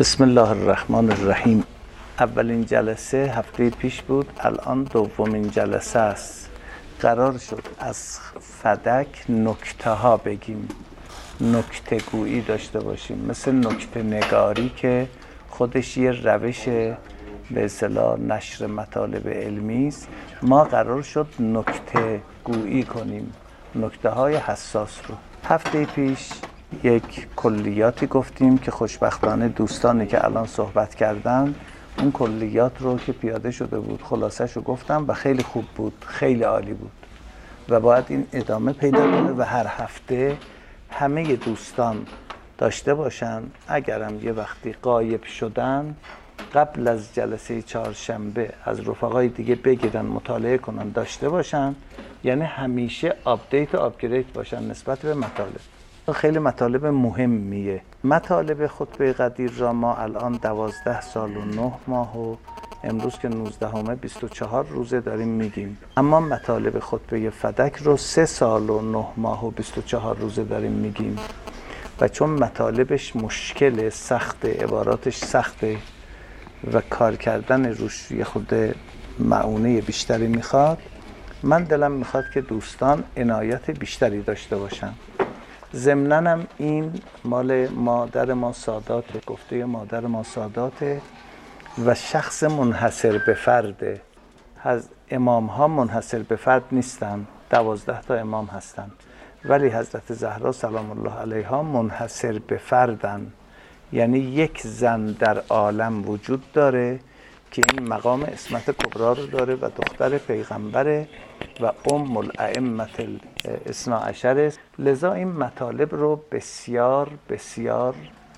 بسم الله الرحمن الرحیم. اولین جلسه هفته پیش بود، الان دومین جلسه است. قرار شد از فدک نکته ها بگیم، نکته گویی داشته باشیم، مثل نکته نگاری که خودش یه روش به اصطلاح نشر مطالب علمی است. ما قرار شد نکته گویی کنیم، نکته های حساس رو. هفته پیش یک کلیاتی گفتیم که خوشبختانه دوستانی که الان صحبت کردن اون کلیات رو که پیاده شده بود خلاصش رو گفتم و خیلی خوب بود، خیلی عالی بود و باید این ادامه پیدا کنه و هر هفته همه دوستان داشته باشن. اگرم یه وقتی غایب شدن قبل از جلسه چهارشنبه از رفقای دیگه بگیرن مطالعه کنن داشته باشن، یعنی همیشه آپدیت و آپگرید باشن نسبت به مطالب. خیلی مطالب مهمیه. مطالب خطبه قدیر را ما الان 12 سال و 9 ماه و امروز که 19 24 روزه داریم میگیم، اما مطالب خطبه فدک رو 3 سال و 9 ماه و 24 روزه داریم میگیم و چون مطالبش مشکل سخت، عباراتش سخته و کار کردن روش یه خود معونه بیشتری میخواد، من دلم میخواد که دوستان عنایت بیشتری داشته باشن. ضمناً هم این مال مادر ما سادات، گفته مادر ما سادات و شخص منحصر به فرده. از امام ها منحصر به فرد نیستن، 12 تا امام هستن، ولی حضرت زهرا سلام الله علیها منحصر به فردن، یعنی یک زن در عالم وجود داره که این مقام عصمت کبرا رو داره و دختر پیغمبره و ام الائمه الاثنا عشر است. لذا این مطالب رو بسیار بسیار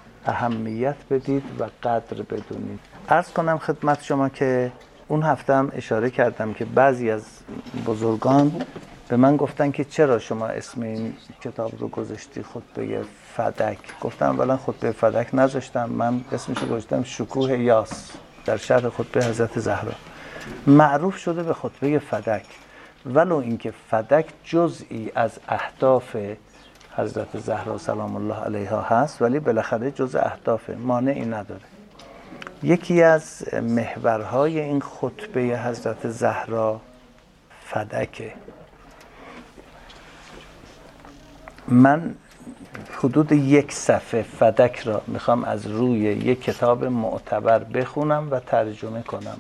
اهمیت بدید و قدر بدونید. عرض کنم خدمت شما که اون هفته هم اشاره کردم که بعضی از بزرگان به من گفتن که چرا شما اسم این کتاب رو گذاشتی خطبه فدک؟ گفتم اولا خطبه فدک نذاشتم، من اسمش رو گذاشتم شکوه یاس در شرح خطبه حضرت زهرا. معروف شده به خطبه فدک، ولو اینکه فدک جزئی از اهداف حضرت زهرا سلام الله علیها هست، ولی بالاخره جزء اهداف، مانعی نداره. یکی از محورهای این خطبه حضرت زهرا فدکه. من حدود 1 صفحه فدک را میخوام از روی یک کتاب معتبر بخونم و ترجمه کنم.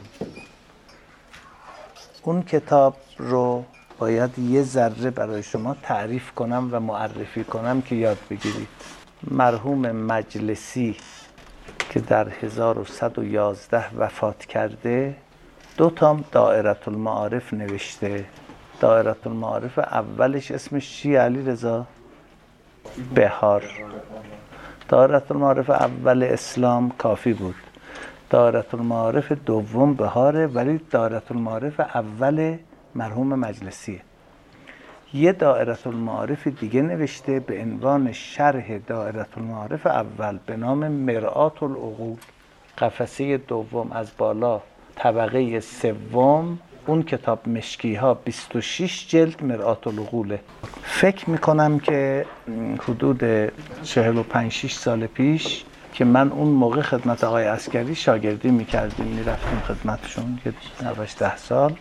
اون کتاب رو باید یه ذره برای شما تعریف کنم و معرفی کنم که یاد بگیرید. مرحوم مجلسی که در 1111 وفات کرده 2 تا دائره المعارف نوشته. دائره المعارف اولش اسمش چیه علیرضا؟ بهار. دائره المعارف اول اسلام کافی بود. دائره المعارف دوم بهاره، ولی دائره المعارف اول مرحوم مجلسیه. یه دائره المعارف دیگه نوشته به عنوان شرح دائره المعارف اول به نام مرآت العقول، قفسه دوم از بالا طبقه سوم. اون کتاب مشکی ها 26 جلد مرآت العقوله. فکر میکنم که حدود 45-6 سال پیش که من اون موقع خدمت آقای عسکری شاگردی میکردیم، میرفتیم خدمتشون که 10 سال،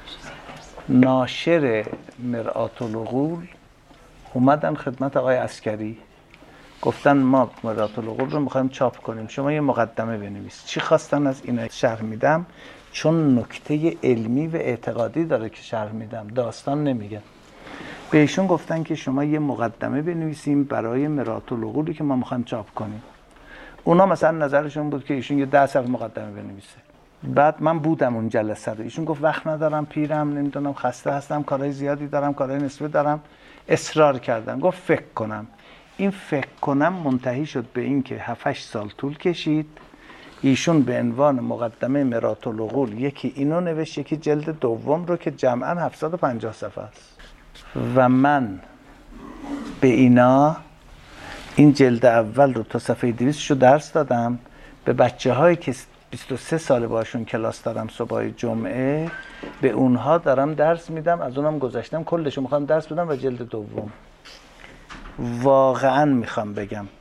ناشر مرآت العقول اومدن خدمت آقای عسکری گفتن ما مرآت العقول رو میخوایم چاپ کنیم، شما یه مقدمه بنویس. چی خواستن از اینا شرح میدم، چون نکته علمی و اعتقادی داره که شرح میدم، داستان نمیگم. به ایشون گفتن که شما یه مقدمه بنویسیم برای مرآت العقولی که ما میخوایم چاپ کنیم. اونا مثلا نظرشون بود که ایشون یه 10 صفحه مقدمه بنویسه. بعد من بودم اون جلسه رو، ایشون گفت وقت ندارم، پیرم، نمیدونم خسته هستم، کارهای زیادی دارم، کارهای نسبی دارم. اصرار کردم، گفت فکر کنم. این فکر کنم منتهی شد به این که 7-8 سال طول کشید. ایشون به عنوان مقدمه مرآت العقول یکی اینو نوشت، یکی جلد دوم رو که جمعاً 750 صفحه است و من به اینا این جلد اول رو تا صفحه 200 رو درس دادم به بچه هایی که 23 سال باشون کلاس دارم صبح جمعه، به اونها دارم درس میدم، از اونم گذاشتم کلشو میخوام درس بدم و جلد دوم. واقعا میخوام بگم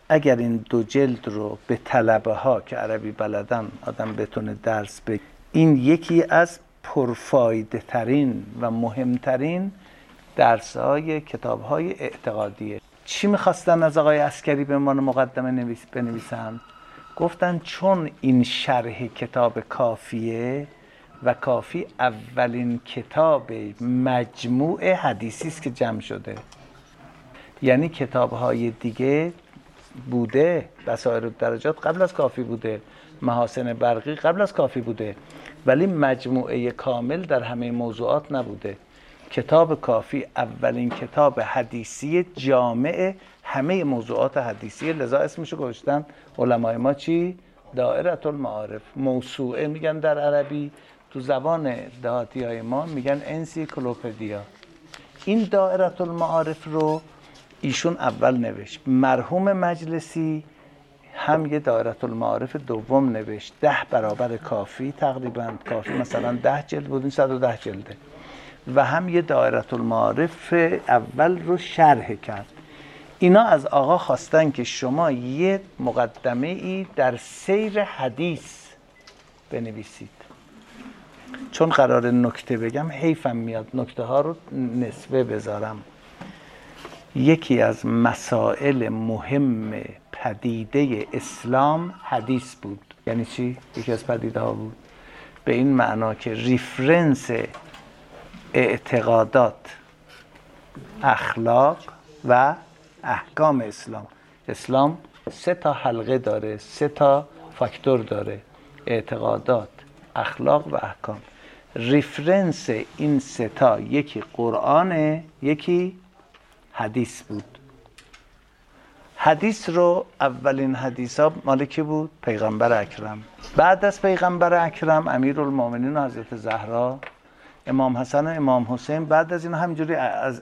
اگر این 2 جلد رو به طلبه ها که عربی بلدن آدم بتونه درس بگیره، این یکی از پرفایده ترین و مهمترین درس های کتاب های اعتقادیه. چی میخواستن از آقای عسکری به عنوان مقدمه بنویسن؟ گفتن چون این شرح کتاب کافیه و کافی اولین کتاب مجموع حدیثی است که جمع شده، یعنی کتاب‌های دیگه بوده، بصائر الدرجات قبل از کافی بوده، محاسن برقی قبل از کافی بوده، ولی مجموعه کامل در همه موضوعات نبوده. کتاب کافی اولین کتاب حدیثی جامع همه موضوعات حدیثی، لذا اسمشو گذاشتن علمای ما چی؟ دائره المعارف. موسوعه میگن در عربی، تو زبان دهاتی های ما میگن انسیکلوپدیا. این دائره المعارف رو ایشون اول نوشت. مرحوم مجلسی هم یه دائره المعارف دوم نوشت، 10 برابر کافی تقریبا. کافی مثلا 10 جلد بود، این 110 جلده. و هم یه دائره المعارف اول رو شرح کرد. اینا از آقا خواستن که شما یه مقدمه ای در سیر حدیث بنویسید. چون قرار نکته بگم حیفم میاد نکته ها رو نصفه بذارم. یکی از مسائل مهم پدیده اسلام حدیث بود. یعنی چی؟ یکی از پدیده ها بود به این معنا که ریفرنس اعتقادات، اخلاق و احکام اسلام 3 حلقه داره، 3 فاکتور داره: اعتقادات، اخلاق و احکام. ریفرنس این 3 یکی قرآنه، یکی حدیث بود. حدیث رو اولین حدیث ها مال کی بود؟ پیغمبر اکرم. بعد از پیغمبر اکرم امیرالمومنین و حضرت زهرا، امام حسن و امام حسین. بعد از این همینجوری از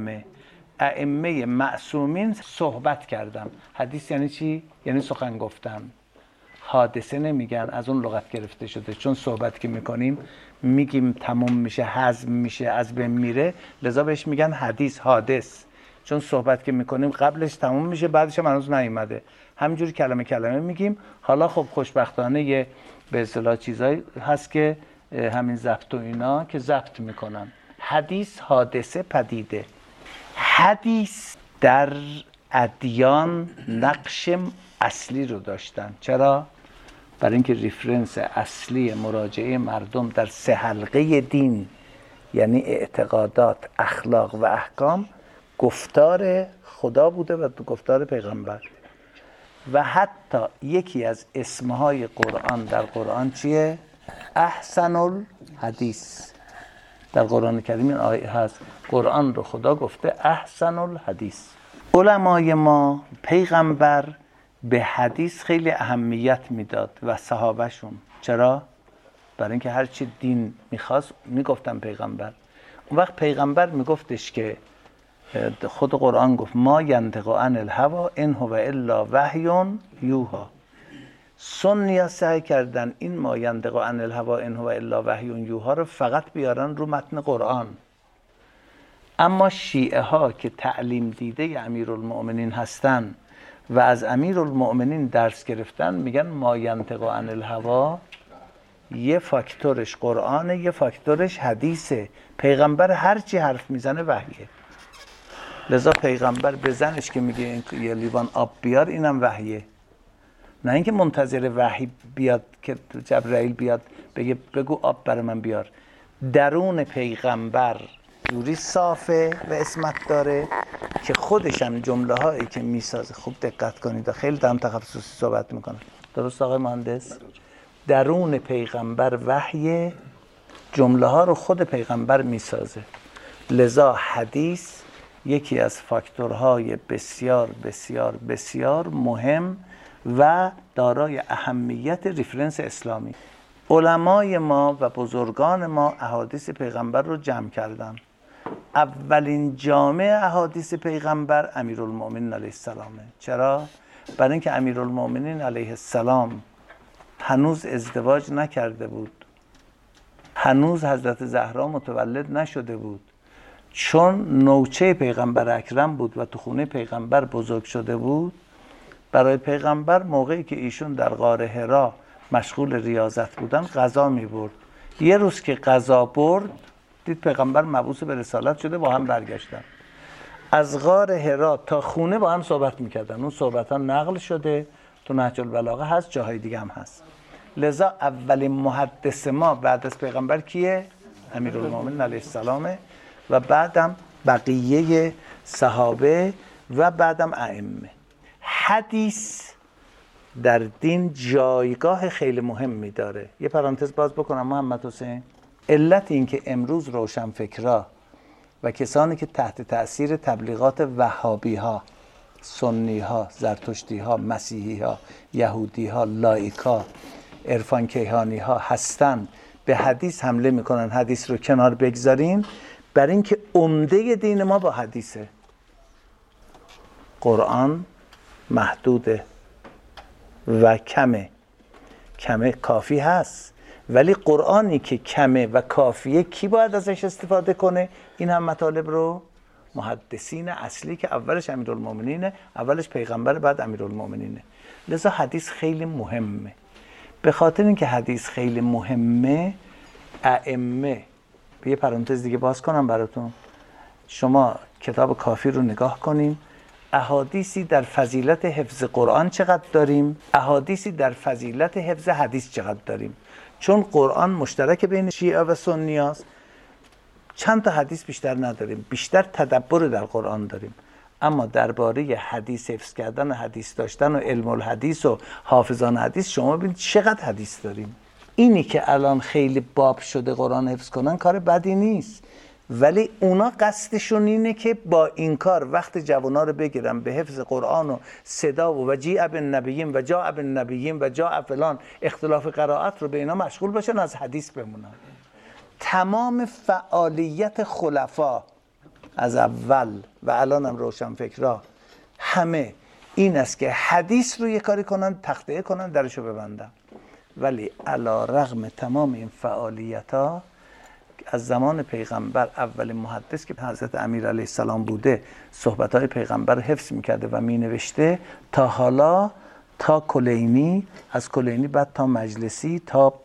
ائمه معصومین صحبت کردم. حدیث یعنی چی؟ یعنی سخن گفتن. حادثه نمیگن، از اون لغت گرفته شده، چون صحبت که میکنیم میگیم تموم میشه، هضم میشه، از بین میره، لذا بهش میگن حدیث، حادث. چون صحبت که میکنیم قبلش تموم میشه، بعدش هم هنوز نیومده، همینجوری کلمه کلمه میگیم. حالا خب خوشبختانه یه به اصطلاح چیزایی هست که همین ضبط و اینا که ضبط میکنن. حدیث، حادثه، پدیده. حدیث در ادیان نقش اصلی رو داشتن. چرا؟ برای اینکه ریفرنس اصلی مراجعه مردم در 3 حلقه دین، یعنی اعتقادات، اخلاق و احکام، گفتار خدا بوده و گفتار پیغمبر. و حتی یکی از اسمهای قرآن در قرآن چیه؟ احسن الحدیث. در قرآن کریم این آیه هست، قرآن رو خدا گفته احسن الحدیث. علمای ما پیغمبر به حدیث خیلی اهمیت میداد و صحابهشون. چرا؟ برای اینکه هر چی دین میخواست میگفتن پیغمبر. اون وقت پیغمبر میگفتش که خود قرآن گفت ما ینطق عن الهوی ان هو الا وحی یوحی. سنی‌ها سعی کردن این ما ینطق عن الهوی ان هو الا وحی یوحی رو فقط بیارن رو متن قرآن. اما شیعه ها که تعلیم دیده امیرالمؤمنین هستن و از امیرالمؤمنین درس گرفتن، میگن ما ینطق عن الهوی یه فاکتورش قرآنه، یه فاکتورش حدیثه. پیغمبر هر چی حرف میزنه وحیه. لذا پیغمبر به زنش که میگه یه لیوان آب بیار، اینم وحیه. نه اینکه منتظر وحی بیاد که جبرائیل بیاد بگه بگو آب برای من بیار. درون پیغمبر جوری صافه و اسمت داره که خودش هم جمله هایی که میسازه، خوب دقت کنید، خیلی دارم تخصصی صحبت میکنم، درست آقای مهندس؟ درون پیغمبر وحی، جمله ها رو خود پیغمبر میسازه. لذا حدیث یکی از فاکتورهای بسیار بسیار بسیار مهم و دارای اهمیت ریفرنس اسلامی. علمای ما و بزرگان ما احادیث پیغمبر رو جمع کردن. اولین جامع احادیث پیغمبر امیرالمؤمنین علیه السلامه. چرا؟ برای اینکه امیرالمؤمنین علیه السلام هنوز ازدواج نکرده بود، هنوز حضرت زهرا متولد نشده بود. چون نوچه پیغمبر اکرم بود و تو خونه پیغمبر بزرگ شده بود، برای پیغمبر موقعی که ایشون در غار حرا مشغول ریاضت بودن غذا می‌برد. یه روز که غذا برد دید پیغمبر مبعوث به رسالت شده، با هم برگشتن. از غار حرا تا خونه با هم صحبت میکردن. اون صحبت ها نقل شده تو نهج البلاغه هست، جاهای دیگه هم هست. لذا اولین محدث ما بعد از پیغمبر کیه؟ امیرالمومنین علیه السلامه و بعدم بقیه صحابه و بعدم ائمه. حدیث در دین جایگاه خیلی مهمی داره. یه پرانتز باز بکنم محمد حسین. علت این که امروز روشنفکرا و کسانی که تحت تأثیر تبلیغات وهابی ها، سنی ها، زرتشتی ها، مسیحی ها، یهودی ها، لایکا، عرفان کیهانی ها هستن به حدیث حمله میکنن، حدیث رو کنار بگذارین، بر این که عمده دین ما با حدیثه. قرآن محدوده و کمه کافی هست، ولی قرآنی که کمه و کافیه کی باید ازش استفاده کنه؟ این هم مطالب رو محدثین اصلی که اولش امیرالمومنینه، اولش پیغمبر، بعد امیرالمومنینه. لذا حدیث خیلی مهمه. به خاطر اینکه حدیث خیلی مهمه، ائمه، به یه پرانتز دیگه باز کنم براتون، شما کتاب کافی رو نگاه کنیم، احادیثی در فضیلت حفظ قرآن چقدر داریم، احادیثی در فضیلت حفظ حدیث چقدر داریم. چون قرآن مشترک بین شیعه و سنی است، چند تا حدیث بیشتر نداریم، بیشتر تدبر در قرآن داریم. اما درباره حدیث حفظ کردن و حدیث داشتن و علم الحدیث و حافظان حدیث شما ببینید چقدر حدیث داریم. اینی که الان خیلی باب شده قرآن حفظ کنن کار بدی نیست، ولی اونا قصدشون اینه که با این کار وقت جوانا رو بگیرن به حفظ قرآن و صدا و جیء بالنبیین و جاء بالنبیین و جاء فلان، اختلاف قرائت رو به اینا مشغول باشن، از حدیث بمونن. تمام فعالیت خلفا از اول و الان هم روشنفکرا همه این است که حدیث رو یه کاری کنن، تخته کنن، درشو ببندن. ولی علی رغم تمام این فعالیت ها از زمان پیغمبر اولین محدث که حضرت امیر علیه السلام بوده صحبت های پیغمبر حفظ میکرده و مینوشته تا حالا، تا کلینی، از کلینی بعد تا مجلسی، تا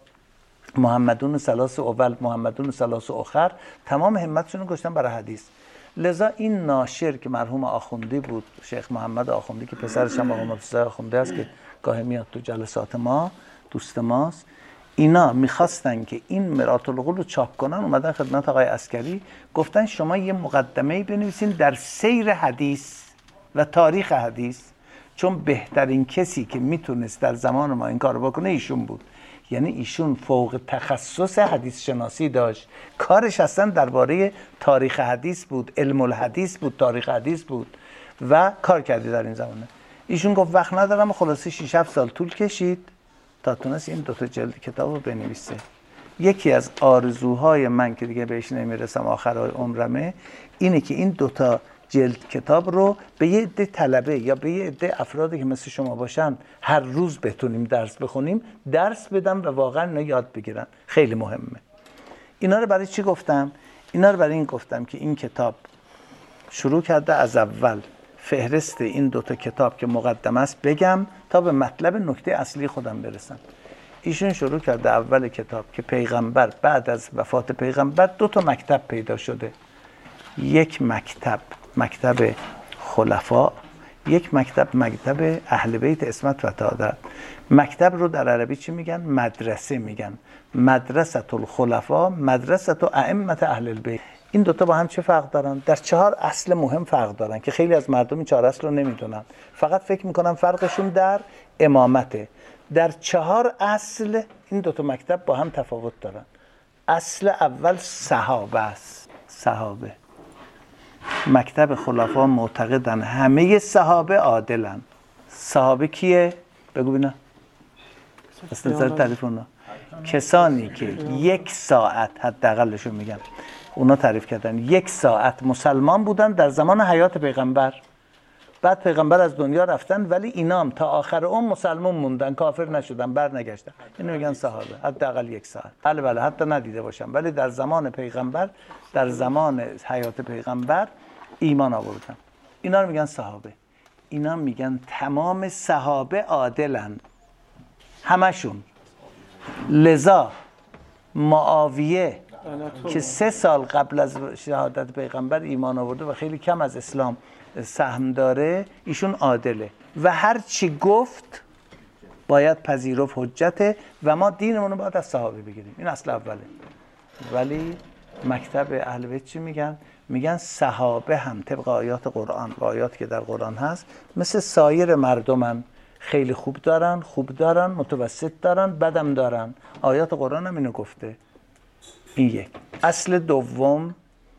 محمدون ثلاث اول، محمدون ثلاث اخر، تمام همتشون رو گذاشتن برای حدیث. لذا این ناشر که مرحوم آخوندی بود، شیخ محمد آخوندی که پسرش هم آقا مرتضی آخوندی است که گاهی میاد تو جلسات ما، دوست ماست، اینا میخواستن که این مرآت العقول رو چاپ کنن. اومدن خدمت آقای عسکری گفتن شما یه مقدمه‌ای بنویسین در سیر حدیث و تاریخ حدیث، چون بهترین کسی که میتونست در زمان ما این کارو بکنه ایشون بود. یعنی ایشون فوق تخصص حدیث شناسی داشت، کارش اصلا درباره تاریخ حدیث بود، علم الحدیث بود، تاریخ حدیث بود و کار کردی در این زمانه. ایشون گفت وقت ندارم، خلاصه 6-7 سال طول کشید تا تونست این 2 جلد کتاب رو بنویسه. یکی از آرزوهای من که دیگه بهش نمیرسم آخرهای عمرمه اینه که این 2 جلد کتاب رو به یه عده طلبه یا به یه عده افرادی که مثل شما باشن هر روز بتونیم درس بخونیم، درس بدم و واقعا اینا یاد بگیرن. خیلی مهمه. اینا رو برای چی گفتم؟ اینا رو برای این گفتم که این کتاب شروع کرده از اول فهرست این 2 کتاب که مقدمه است بگم تا به مطلب نکته اصلی خودم برسم. ایشون شروع کرده اول کتاب که پیغمبر بعد از وفات پیغمبر 2 مکتب پیدا شده. یک مکتب مکتب خلفا، یک مکتب مکتب اهل بیت عصمت و سعادت. مکتب رو در عربی چی میگن؟ مدرسه میگن. مدرسه الخلفا، مدرسه ائمه اهل البیت. این 2 با هم چه فرق دارن؟ در 4 اصل مهم فرق دارن که خیلی از مردم این 4 اصل رو نمیدونن، فقط فکر میکنن فرقشون در امامته. در 4 اصل این 2 مکتب با هم تفاوت دارن. اصل اول صحابه است. صحابه، مکتب خلفا معتقدن همه صحابه عادلن. صحابه کیه؟ بگو بینا اصلا نظر تعریف اونا. کسانی که 1 ساعت حداقلشون میگن، اونا تعریف کردن 1 ساعت مسلمان بودن در زمان حیات پیغمبر، بعد پیغمبر از دنیا رفتن ولی اینام تا آخر عمر مسلمان موندن، کافر نشدن، برنگشتن. اینو میگن صحابه. حداقل 1 ساعت. بله حتی ندیده باشن ولی در زمان پیغمبر، در زمان حیات پیغمبر ایمان آوردن. اینا رو میگن صحابه. اینا میگن تمام صحابه عادلن، همشون. لذا معاویه که 3 سال قبل از شهادت پیغمبر ایمان آورده و خیلی کم از اسلام سهم داره، ایشون عادله و هر چی گفت باید پذیرفت، حجته و ما دینمون رو باید از صحابه بگیریم. این اصل اوله. ولی مکتب اهل بیت چی میگن؟ میگن صحابه هم طبق آیات قرآن و آیاتی که در قرآن هست مثل سایر مردمن، خیلی خوب دارن، متوسط دارن، بدم دارن. آیات قرآن هم اینو گفته. این یک. اصل دوم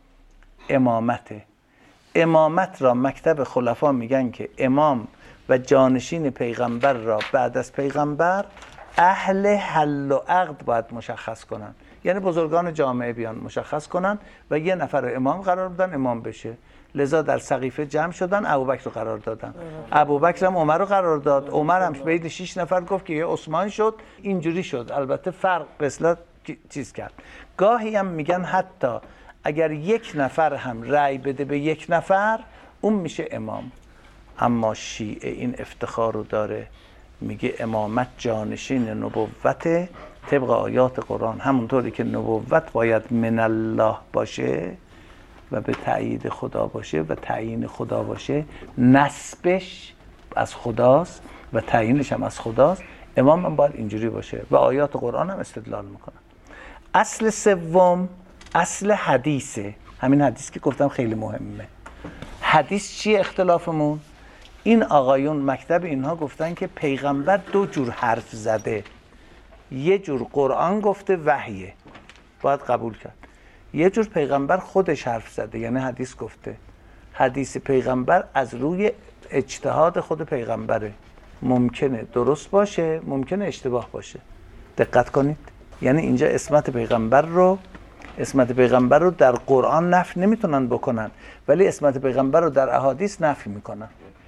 امامته. امامت را مکتب خلفا میگن که امام و جانشین پیغمبر را بعد از پیغمبر اهل حل و عقد باید مشخص کنن. یعنی بزرگان جامعه بیان مشخص کنن و یه نفر رو امام قرار بدن، امام بشه. لذا در سقیفه جمع شدن، ابوبکر رو قرار دادن. ابوبکر هم عمر رو قرار داد. عمر هم بین 6 نفر گفت که یه عثمان شد. اینجوری شد. البته فرق به اصطلاح چیز کرد. گاهی هم میگن حتی اگر 1 نفر هم رأی بده به 1 نفر، اون میشه امام. اما شیعه این افتخار رو داره، میگه امامت جانشین نبوت طبق آیات قرآن، همونطوری که نبوت باید من الله باشه و به تأیید خدا باشه و تعیین خدا باشه، نسبش از خداست و تعیینش هم از خداست، امام هم باید اینجوری باشه و آیات قرآن هم استدلال میکنن. اصل سوم اصل حدیثه. همین حدیث که گفتم خیلی مهمه. حدیث چیه اختلافمون؟ این آقایون مکتب اینها گفتن که پیغمبر 2 جور حرف زده. یه جور قرآن گفته وحیه، باید قبول کرد. یه جور پیغمبر خودش حرف زده، یعنی حدیث گفته. حدیث پیغمبر از روی اجتهاد خود پیغمبره، ممکنه درست باشه، ممکنه اشتباه باشه. دقت کنید. یعنی اینجا اسمت پیغمبر رو در قرآن نفی نمیتونن بکنن، ولی اسمت پیغمبر رو در احادیث نفی میکنن.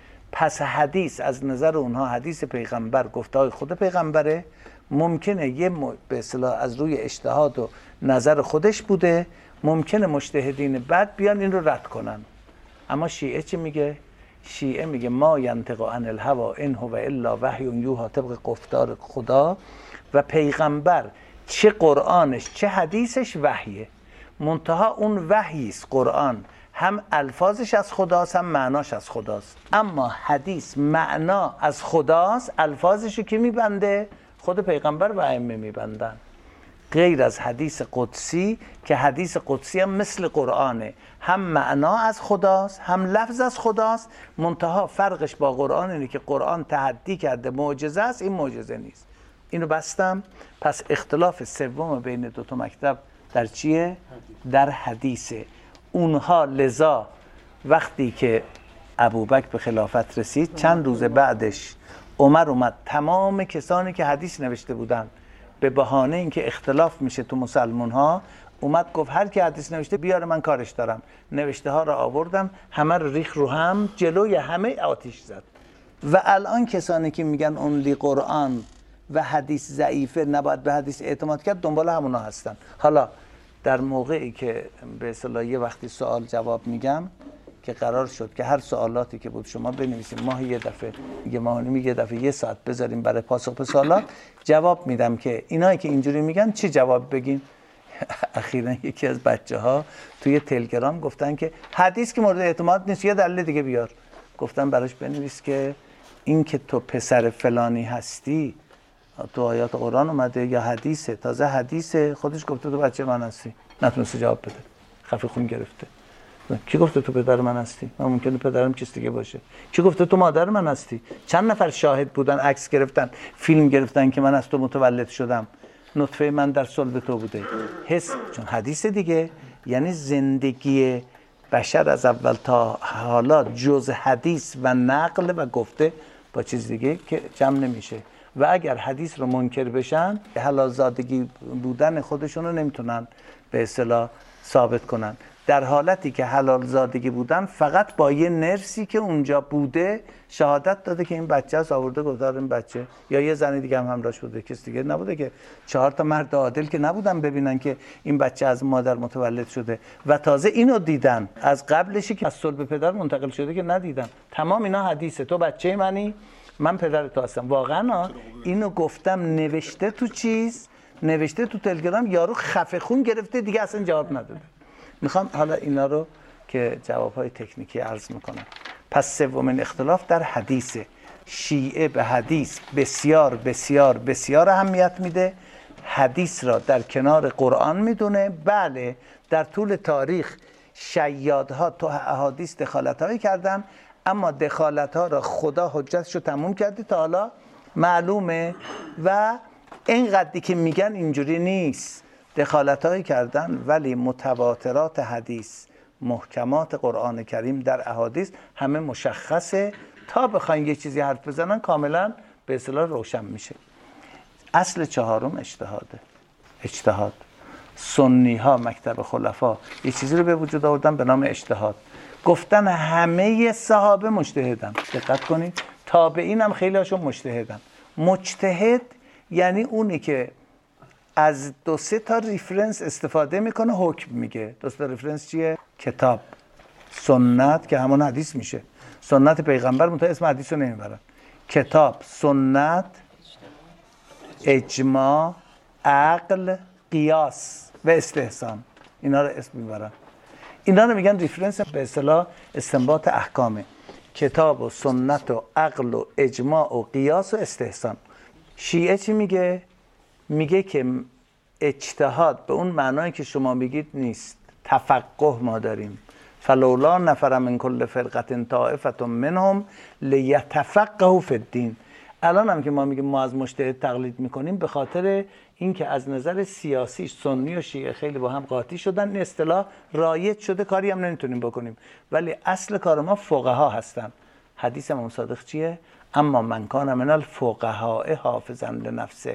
پس حدیث از نظر اونها حدیث پیغمبر گفته‌های خود پیغمبره، ممکنه به اصطلاح از روی اجتهاد و نظر خودش بوده، ممکنه مجتهدین بعد بیان این رو رد کنن. اما شیعه چی میگه؟ شیعه میگه ما ینطق عن الهوی ان هو الا وحی یوحی، طبق گفتار خدا و پیغمبر چه قرآنش چه حدیثش وحیه. منتها اون وحیست قرآن، هم الفاظش از خداست هم معناش از خداست. اما حدیث معنا از خداست، الفاظشو کی میبنده؟ خود پیغمبر و ائمه میبندن. غیر از حدیث قدسی که حدیث قدسی هم مثل قرآنه، هم معنا از خداست هم لفظ از خداست. منتها فرقش با قرآن اینه که قرآن تحدی کرده معجزه است، این معجزه نیست. اینو بستم. پس اختلاف سوم بین 2 مکتب در چیه؟ در حدیثه. اونها لذا وقتی که ابوبکر به خلافت رسید، چند روز بعدش عمر اومد تمام کسانی که حدیث نوشته بودن به بهانه اینکه اختلاف میشه تو مسلمان ها، اومد گفت هر کی حدیث نوشته بیاره، من کارش دارم. نوشته ها را آوردن، همه رو ریخ رو هم، جلوی همه آتیش زد. و الان کسانی که میگن اونلی قرآن و حدیث ضعیفه، نباید به حدیث اعتماد کرد، دنبال همونا هستن. حالا در موقعی که به اصطلاح یه وقتی سوال جواب میگم که قرار شد که هر سوالاتی که بود شما بنویسیم، ماهی یه دفعه، یه دفعه 1 ساعت بذاریم برای پاسخ به سوالات، جواب میدم که اینایی که اینجوری میگن چی جواب بگیم. اخیراً یکی از بچه‌ها توی تلگرام گفتن که حدیث که مورد اعتماد نیست، یه دلیل دیگه بیار. گفتم براش بنویس که این که تو پسر فلانی هستی تو آیات قرآن اومده یا حدیثه؟ تازه حدیثه، خودش گفته تو بچه من هستی. نتونسته جواب بده، خفه خون گرفته. کی گفته تو پدر من هستی؟ من ممکنه پدرم چیز دیگه باشه. کی گفته تو مادر من هستی؟ چند نفر شاهد بودن، عکس گرفتن، فیلم گرفتن که من از تو متولد شدم، نطفه من در صلب تو بوده. حس، چون حدیث دیگه. یعنی زندگی بشر از اول تا حالا جز حدیث و نقل و گفته با چیز دیگه که جمع نمیشه. و اگر حدیث رو منکر بشن، حلال زادگی بودن خودشون رو نمیتونن به اصطلاح ثابت کنن. در حالتی که حلال زادگی بودن فقط با یه نرسی که اونجا بوده شهادت داده که این بچه است، آورده گذار این بچه، یا یه زنی دیگه هم همراهش بوده، کسی دیگه نبوده که 4 تا مرد عادل که نبودن ببینن که این بچه از مادر متولد شده و تازه اینو دیدن، از قبلشی که از صلب پدر منتقل شده که ندیدن. تمام اینا حدیثه. تو بچه منی، من پدر تو هستم. واقعا اینو گفتم، نوشته تو چیز، نوشته تو تلگرام، یارو خفه خون گرفته دیگه اصلا جواب نداده. میخوام حالا اینا رو که جوابهای تکنیکی عرض میکنم. پس سومین اختلاف در حدیثه. شیعه به حدیث بسیار بسیار بسیار اهمیت میده، حدیث را در کنار قرآن میدونه. بله در طول تاریخ شیادها تو احادیث دخالت‌هایی کردن، اما دخالت‌ها را خدا حجتشو تموم کرده تا حالا معلومه و اینقدری که میگن اینجوری نیست. دخالت‌هایی کردن ولی متواترات حدیث، محکمات قرآن کریم در احادیث همه مشخصه. تا بخواین یه چیزی حرف بزنن کاملا به اصطلاح روشن میشه. اصل چهارم اجتهاده. اجتهاد. سنی ها مکتب خلفا یه چیزی رو به وجود آوردن به نام اجتهاد. گفتن همه صحابه مجتهدن. دقت کنید، تابعین هم خیلی هاشون مجتهدن. مجتهد یعنی اونی که از 2-3 تا ریفرنس استفاده میکنه حکم میگه. 2 تا ریفرنس چیه؟ کتاب، سنت که همون حدیث میشه، سنت پیغمبر منتها اسم حدیث رو نمیبرن. کتاب، سنت، اجماع، عقل، قیاس و استحسان، اینا رو اسم میبرن. اینا رو میگن ریفرنس به اصطلاح استنباط احکامه. کتاب و سنت و عقل و اجماع و قیاس و استحسان. شیعه چی میگه؟ میگه که اجتهاد به اون معنایی که شما میگید نیست. تفقه ما داریم. فلولا نفر من کل فرقه طائفه منهم لیتفقهوا فی الدین. الان هم که ما میگیم ما از مجتهد تقلید میکنیم به خاطر اینکه از نظر سیاسی سنی و شیعه خیلی با هم قاطی شدن، این اصطلاح رایج شده، کاری هم نمیتونیم بکنیم. ولی اصل کار ما فقها هستن. حدیث امام صادق چیه؟ اما من کان من الفقهاء حافظا لنفسه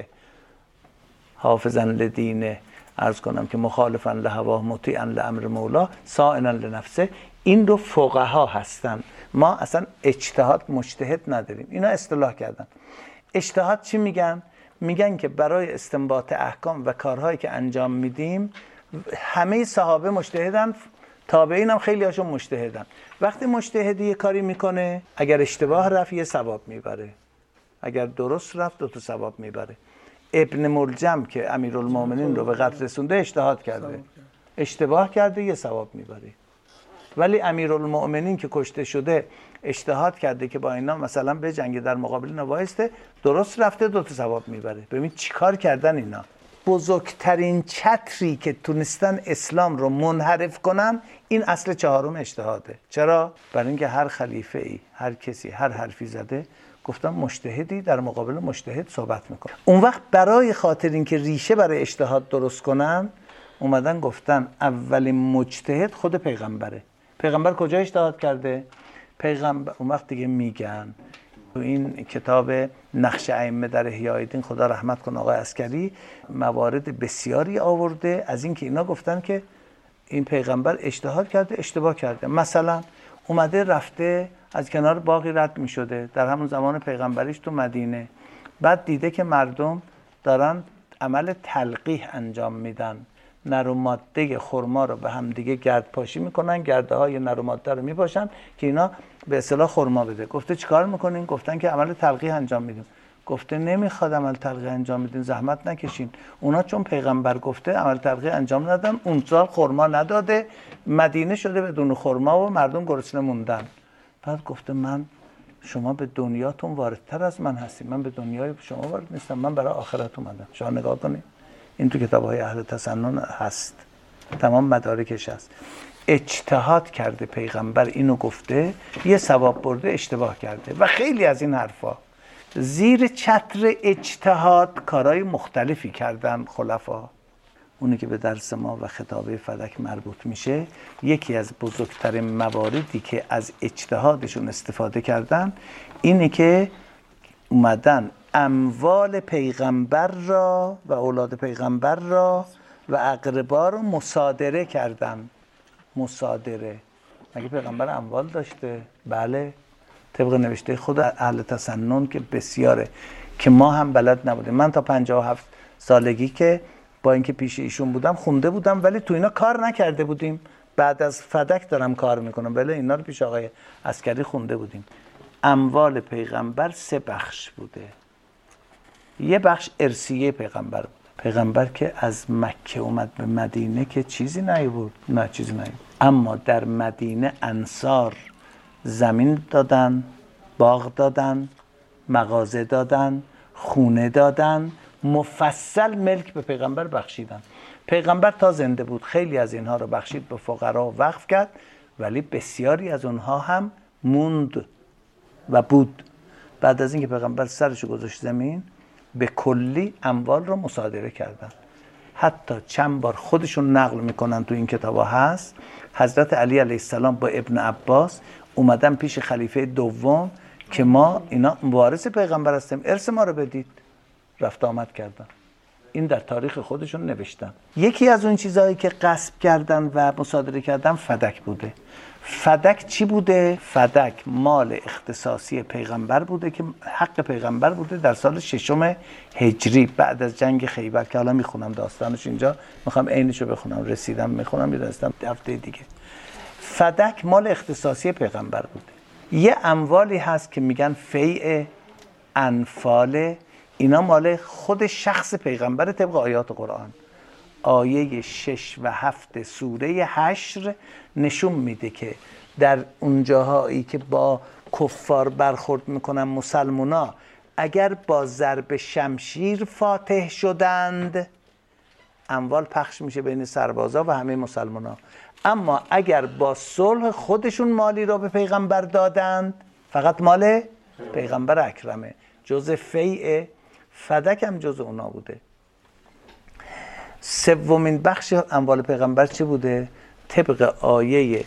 حافظا لدینه، عرض کنم که مخالفا لهواه مطیعا لامر مولا سائلا لنفسه. این رو فقها هستن. ما اصلا اجتهاد مجتهد نداریم. اینا اصطلاح کردن. اجتهاد چی میگن؟ میگن که برای استنباط احکام و کارهایی که انجام میدیم همه صحابه مجتهدن، تابعین هم خیلی هاشون مجتهدن. وقتی مجتهدی یه کاری میکنه، اگر اشتباه رفت یه ثواب میبره، اگر درست رفت 2 تا ثواب میبره. ابن ملجم که امیرالمومنین رو به قتل رسونده اجتهاد کرده، اشتباه کرده یه ثواب میبره. ولی امیرالمومنین که کشته شده اجتهاد کرده که با اینا مثلا به جنگ در مقابل اینا وایسته، درست رفته 2 تا ثواب میبره. ببین چیکار کردن اینا. بزرگترین چتری که تونستن اسلام رو منحرف کنن این اصل چهارم اجتهاده. چرا؟ برای اینکه هر خلیفه ای، هر کسی هر حرفی زده، گفتم مجتهدی در مقابل مجتهد صحبت میکنه. اون وقت برای خاطر اینکه ریشه برای اجتهاد درست کنن اومدن گفتن اولین مجتهد خود پیغمبره. پیغمبر کجا اجتهاد کرده؟ پیغمبر اون وقت دیگه میگن تو این کتاب نقش ائمه در احیاء دین، خدا رحمت کنه آقای عسکری، موارد بسیاری آورده از اینکه اینا گفتن که این پیغمبر اجتهاد کرده، اشتباه کرده. مثلا اومده رفته از کنار باغی رد می شده در همون زمان پیغمبریش تو مدینه، بعد دیده که مردم دارن عمل تلقیح انجام میدن، نر و ماده خرما رو به هم دیگه گرد پاشی میکنن، گرده های نر و ماده رو میپاشن که اینا به اصطلاح خرما بده. گفته چیکار میکنین؟ گفتن که عمل تلقیح انجام میدیم. گفته نمیخواد عمل تلقیح انجام بدین، زحمت نکشین. اونا چون پیغمبر گفته عمل تلقیح انجام ندادن، اون سال خرما نداده، مدینه شده بدون خرما و مردم گرسنه موندن. بعد گفته من، شما به دنیاتون واردتر از من هستید، من به دنیای شما وارد نیستم، من برای آخرت اومدم. شما نگاه کنید، این تو کتاب‌های اهل تسنن هست، تمام مدارکش هست. اجتهاد کرده پیغمبر اینو گفته، یه ثواب برده، اشتباه کرده. و خیلی از این حرفا زیر چتر اجتهاد کارهای مختلفی کردن خلفا. اونی که به درس ما و خطابه فلک مربوط میشه، یکی از بزرگترین مواردی که از اجتهادشون استفاده کردن اینه که اومدن اموال پیغمبر را و اولاد پیغمبر را و اقربا رو مصادره کردن. مصادره. مگه پیغمبر اموال داشته؟ بله، طبق نوشته خود اهل تسنن که بسیاره، که ما هم بلد نبودیم. من تا 57 سالگی که با اینکه پیش ایشون بودم خونده بودم، ولی تو اینا کار نکرده بودیم. بعد از فدک دارم کار میکنم، ولی اینا رو پیش آقای عسکری خونده بودیم. اموال پیغمبر 3 بخش بوده. یه بخش ارثیه پیغمبر بود. پیغمبر که از مکه اومد به مدینه که چیزی نیاورد، نه چیزی نیاورد، اما در مدینه انصار زمین دادن، باغ دادن، مغازه دادن، خونه دادن، مفصل ملک به پیغمبر بخشیدن. پیغمبر تا زنده بود خیلی از اینها رو بخشید، به فقرا وقف کرد، ولی بسیاری از اونها هم موند و بود. بعد از اینکه پیغمبر سرشو گذاشت زمین، به کلی اموال رو مصادره کردن. حتی چند بار خودشون نقل میکنن، تو این کتابا هست، حضرت علی علیه السلام با ابن عباس اومدن پیش خلیفه دوم که ما اینا وارث پیغمبر هستیم، ارث ما رو بدید. رفت آمد کردن. این در تاریخ خودشون نوشتن. یکی از اون چیزهایی که غصب کردن و مصادره کردن فدک بوده. فدک چی بوده؟ فدک مال اختصاصی پیغمبر بوده که حق پیغمبر بوده در سال 6 هجری بعد از جنگ خیبر، که حالا میخونم داستانش اینجا، میخوام عینشو بخونم، رسیدم میخونم، میدونستم هفته دیگه. فدک مال اختصاصی پیغمبر بوده. یه اموالی هست که میگن فیء، انفال، اینا مال خود شخص پیغمبر طبق آیات قرآن. آیه 6 و 7 سوره حشر نشون میده که در اونجاهایی که با کفار برخورد میکنن مسلمونا، اگر با ضرب شمشیر فاتح شدند، اموال پخش میشه بین سربازا و همه مسلمونا. اما اگر با صلح خودشون مالی را به پیغمبر دادند، فقط مال پیغمبر اکرمه، جز فیء. فدک هم جز اونا بوده. 3 بخش اموال پیغمبر چی بوده؟ طبق آیه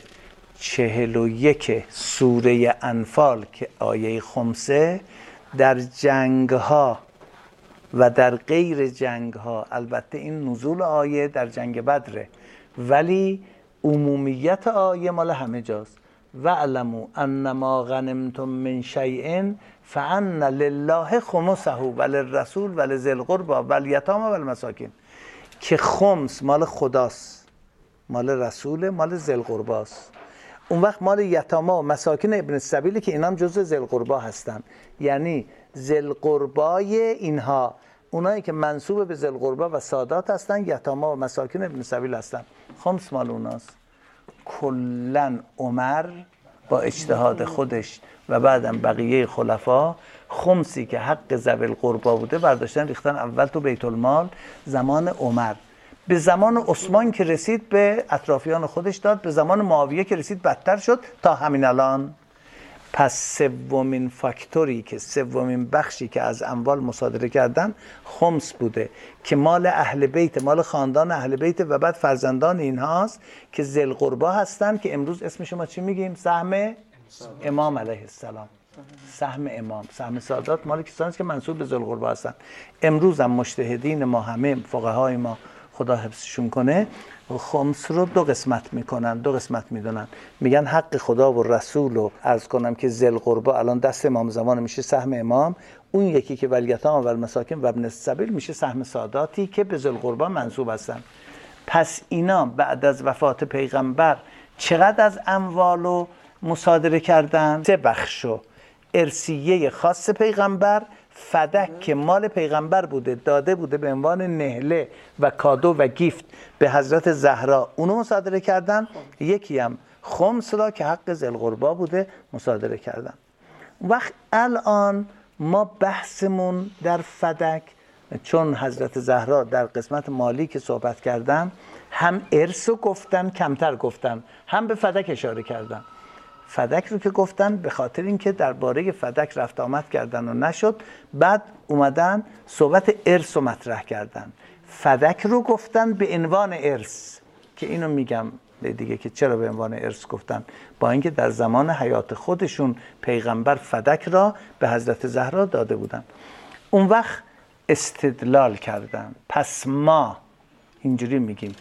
41 سوره انفال که آیه خمسه، در جنگ ها و در غیر جنگ ها، البته این نزول آیه در جنگ بدره، ولی عمومیت آیه مال همه جاست. وَاعْلَمُوا أَنَّمَا غَنِمْتُم مِّن شَيْءٍ فَأَنَّ لِلَّهِ خُمُسَهُ وَلِلرَّسُولِ وَلِذِي الْقُرْبَى وَالْيَتَامَى وَالْمَسَاکِینِ، که خمس مال خداست، مال رسول، مال ذی القرباست. اون وقت مال یتاما و مساکین ابن السبیل که اینا هم جزء ذی القربا هستن، یعنی ذی القربای اینها، اونایی که منسوب به ذی القربا و سادات هستن، یتاما و مساکین ابن السبیل هستن، خمس مال اوناست. کلن عمر با اجتهاد خودش و بعدم بقیه خلفا، خمسی که حق ذوی القربا بوده برداشتن ریختن اول تو بیت المال زمان عمر. به زمان عثمان که رسید به اطرافیان خودش داد، به زمان معاویه که رسید بدتر شد تا همین الان. پس 3مین فاکتوری که 3مین بخشی که از اموال مصادره کردن خمس بوده که مال اهل بیت، مال خاندان اهل بیت و بعد فرزندان اینهاست که ذی القربا هستن، که امروز اسمش ما چی میگیم؟ سهم امام علیه السلام. سهم امام، سهم سادات مال کسانی است که منسوب به ذی القربا هستن. امروز هم مجتهدین ما، همه فقهای ما خدا حفظشون کنه، خمس رو 2 قسمت میکنن، 2 قسمت میدونن، میگن حق خدا و رسول رو عرض کنم که ذی القربا الان دست امام زمان میشه سهم امام، اون یکی که والیتام و المساکین و ابن السبیل میشه سهم ساداتی که به ذی القربا منسوب هستن. پس اینا بعد از وفات پیغمبر چقدر از اموال رو مصادره کردن؟ 3 بخشو. ارثیه خاص پیغمبر، فدک که مال پیغمبر بوده، داده بوده به عنوان نهله و کادو و گیفت به حضرت زهرا، اونو مصادره کردن. یکی هم خمس را که حق ذی القربا بوده مصادره کردن. وقت الان ما بحثمون در فدک، چون حضرت زهرا در قسمت مالی که صحبت کردن هم ارث رو گفتن، کمتر گفتن، هم به فدک اشاره کردن. فدک رو که گفتن به خاطر اینکه درباره فدک رفت آمد کردن و نشد، بعد اومدن صحبت ارث رو مطرح کردن. فدک رو گفتن به عنوان ارث، که اینو میگم دیگه که چرا به عنوان ارث گفتن، با اینکه در زمان حیات خودشون پیغمبر فدک را به حضرت زهرا داده بودن. اون وقت استدلال کردن. پس ما اینجوری میگیم،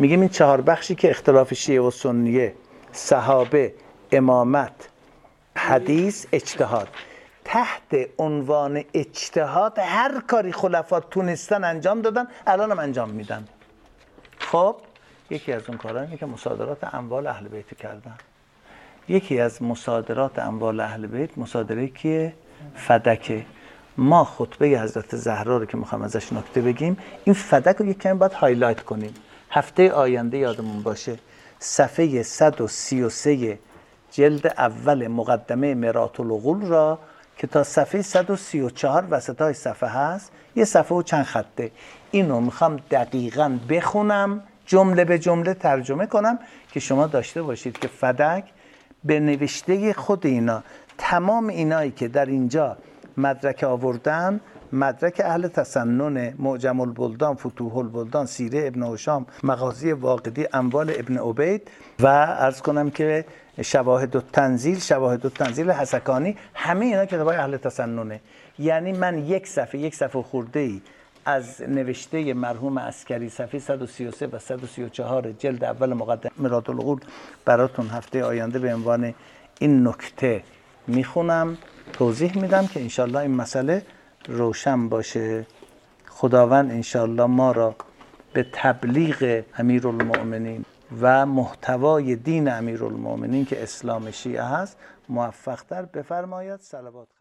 میگیم این 4 بخشی که اختلاف شیعه و سنیه، صحابه، امامت، حدیث، اجتهاد، تحت عنوان اجتهاد هر کاری خلفا تونستن انجام دادن، الان هم انجام میدن. خب یکی از اون کارا اینه که مصادرات اموال اهل بیت کردن. یکی از مصادرات اموال اهل بیت مصادره که فدکه. ما خطبه حضرت زهرا رو که میخوام ازش نکته بگیم، این فدک رو یک کمی باید هایلایت کنیم. هفته آینده یادمون باشه صفحه 133 جلد اول مقدمه مرآت العقول را که تا صفحه 134 وسطای صفحه هست، یه صفحه و چند خطه، اینو میخوام دقیقاً بخونم، جمله به جمله ترجمه کنم که شما داشته باشید که فدک به نوشته خود اینا، تمام اینایی که در اینجا مدرک آوردن، مدرک اهل تسنن، معجم البلدان، فتوح البلدان، سیره ابن هشام، مغازی واقدی، اموال ابن عبید و عرض کنم که شواهد التنزیل حسکانی، همه اینا کتابای اهل تسننه. یعنی من یک صفحه خورده ای از نوشته مرحوم عسکری صفحه 133 و 134 جلد اول مقدمه مرآت العقول براتون هفته آینده به عنوان این نکته میخونم، توضیح میدم که انشالله این مسئله روشن باشه. خداوند انشالله ما را به تبلیغ امیرالمؤمنین و محتوای دین امیرالمؤمنین که اسلام شیعه هست موفق تر بفرماید. صلوات